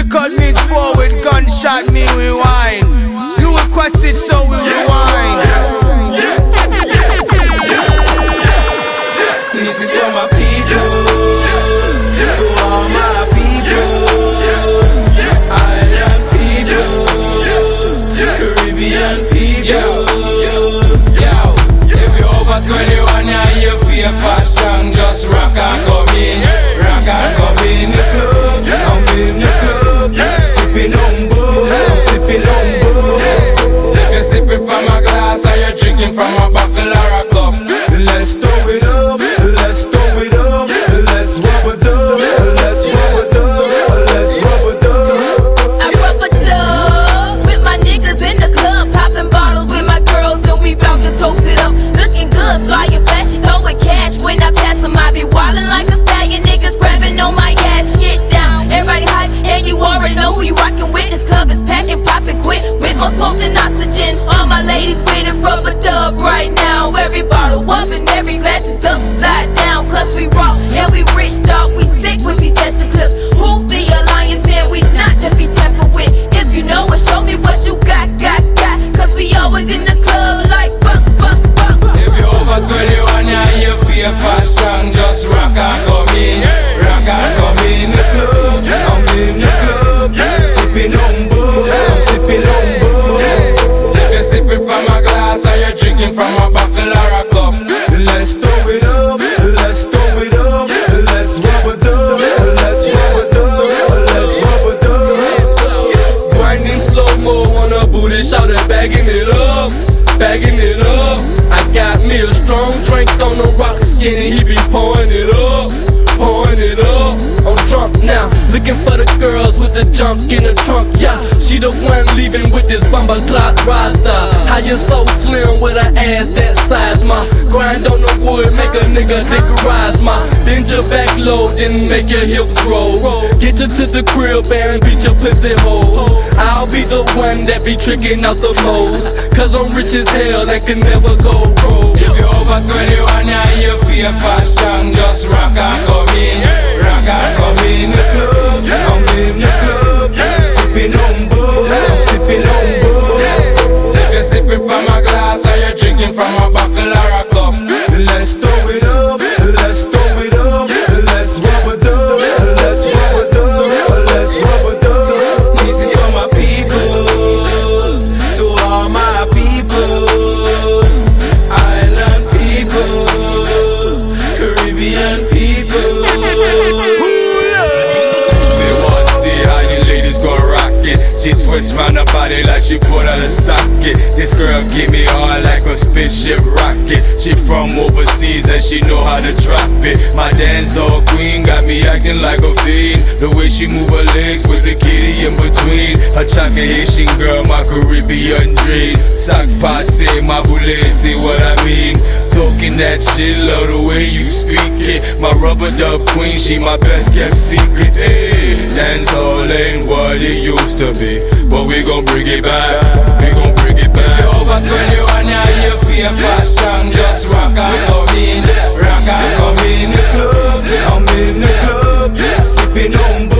Record means forward, gunshot me rewind. You requested, so we rewind. This is for my people, to all my people, island people, Caribbean people. Yo, if you're over 21 and you paper strong, just rock and come in. Rock and come in the club, I'm in the club, sipping on booze, I'm sipping on booze. If you're sipping from a glass or you're drinking from a bottle or a cup, let's throw it up, let's throw it up, let's rub a dub, let's rub a dub, let's rub a dub. I rub a dub with my niggas in the club, popping bottles with my girls and we bout to toast it up. Looking good, flying flashy, throwing cash when I pass them. I be wildin' like a stallion, niggas grabbing on my ass. Get down, everybody hype, and you already know who you rockin' with. This club is packing, popping quick, with more smoke than oxygen. All my ladies with a rubber dub right now. Every bottle up and every glass is upside down. Cause we raw and we rich, dog. We sick with these extra clips. Who the alliance, man? We not to be tampered with. If you know it, show me what you got. Cause we always in the club like buck. If you're over 21 and you paper strong, just rock and come in. Rock and come in the club, I'm in the club, sipping on booze, I'm sipping on booze. If you're sipping from a glass or you're drinking from a bottle or a cup, let's throw it up, let's throw it up, let's rub a dub, let's rub a dub, let's rub a dub. Grinding slow-mo on a booty, shout it, bagging it up, bagging it up. I got me a strong drink on the rock skinny, he be pouring it up, pouring it up. I'm drunk now, looking for the girls with the junk in the trunk, yeah. She the one leaving with this bumper clock rasta. How you so slim with an ass that size? My grind on the wood, make a nigga dick rise. My bend your back low, then make your hips roll. Get you to the crib and beat your pussy hole. I'll be the one that be tricking out the most, cause I'm rich as hell and can never go broke. If you're over 21 and you paper strong, just rock and come in. Rock and come in the club, I'm in the club, sipping on booze, I'm sipping on booze. If you're sipping from a glass or you're drinking from a bottle or a cup, let's throw it up, let's throw it up, let's rub a dub, let's rub a dub, let's rub a dub. This is for my people, to all my people, island people, Caribbean people. She twists round her body like she put out a socket. This girl give me all like a spaceship rocket. She from overseas and she know how to drop it. My dancehall queen got me acting like a fiend. The way she move her legs with the kitty in between. A chocolate Haitian girl, my Caribbean dream. Sac passe, my boule, see what I mean. Talking that shit, love the way you speak it. My rubber dub queen, she my best kept secret. Hey, dancehall ain't what it used to be, but we gon' bring it back, we gon' bring it back. If you're over 21 and you paper strong, just rock and come in. Rock and come in the club, I'm in the club, sipping on booze.